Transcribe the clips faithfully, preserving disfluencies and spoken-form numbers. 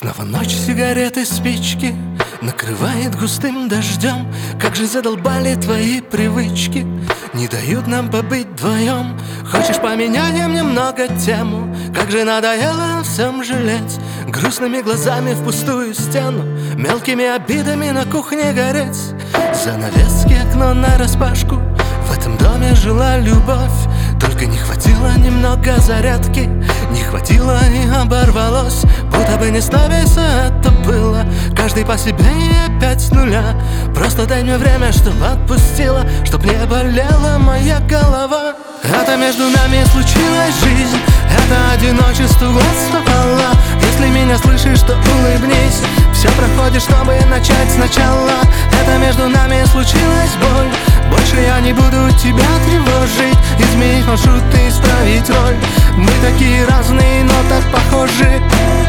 Снова ночь, сигареты, спички накрывает густым дождем. Как же задолбали твои привычки, не дают нам побыть вдвоем. Хочешь, поменяем немного тему? Как же надоело всем жалеть, грустными глазами в пустую стену, мелкими обидами на кухне гореть. Занавески, окно нараспашку, в этом доме жила любовь. Только не хватило немного зарядки, не хватило и оборвалось. Будто бы не с нами все это было, каждый по себе и опять с нуля. Просто дай мне время, чтоб отпустила, чтоб не болела моя голова. Это между нами случилась жизнь, это одиночество глаз попало. Если меня слышишь, то улыбнись, все проходит, чтобы начать сначала. Это между нами случилась боль, больше я не буду тебя тревожить, изменить маршрут и исправить роль. Мы такие разные, но так похожи.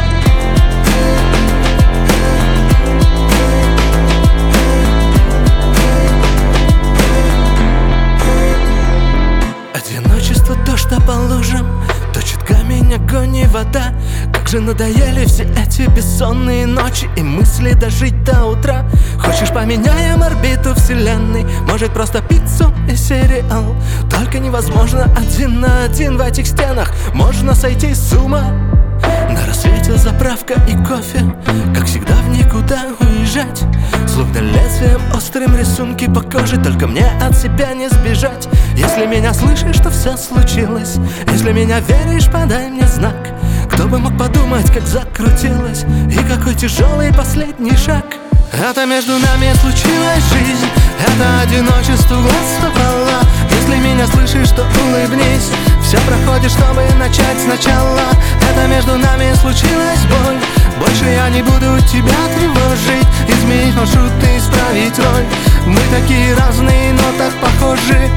Одиночество, дождь по лужам, точит камень, огонь и вода. Как же надоели все эти бессонные ночи и мысли дожить до утра. Хочешь, поменяем орбиту вселенной? Может, просто пиццу и сериал? Только невозможно один на один в этих стенах, можно сойти с ума. На рассвете заправка и кофе, как всегда в никуда уезжать. Словно лезвием острым рисунки по коже, только мне от себя не сбежать. Если меня слышишь, что все случилось, если меня веришь, подай мне знак. Кто бы мог подумать, как закрутилось, и какой тяжелый последний шаг. Это между нами случилась жизнь, это одиночество глаз попало. Если меня слышишь, то улыбнись, все проходит, чтобы начать сначала. Это между нами случилась боль, больше я не буду тебя тревожить, изменить маршрут и исправить роль. Мы такие разные, но так похожи.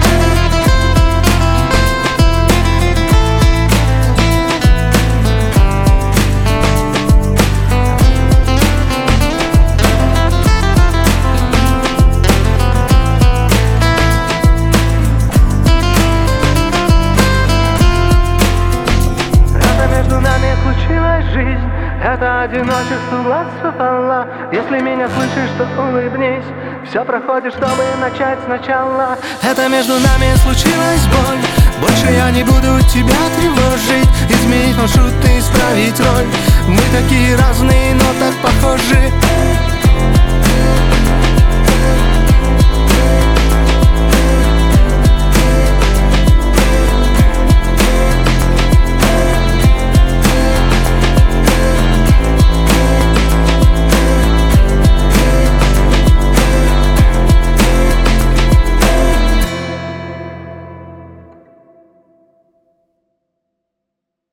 Жизнь, это одиночество глаз попало. Если меня слышишь, то улыбнись, все проходит, чтобы начать сначала. Это между нами случилась боль, больше я не буду тебя тревожить, изменить маршрут и исправить роль. Мы такие разные, но так похожи.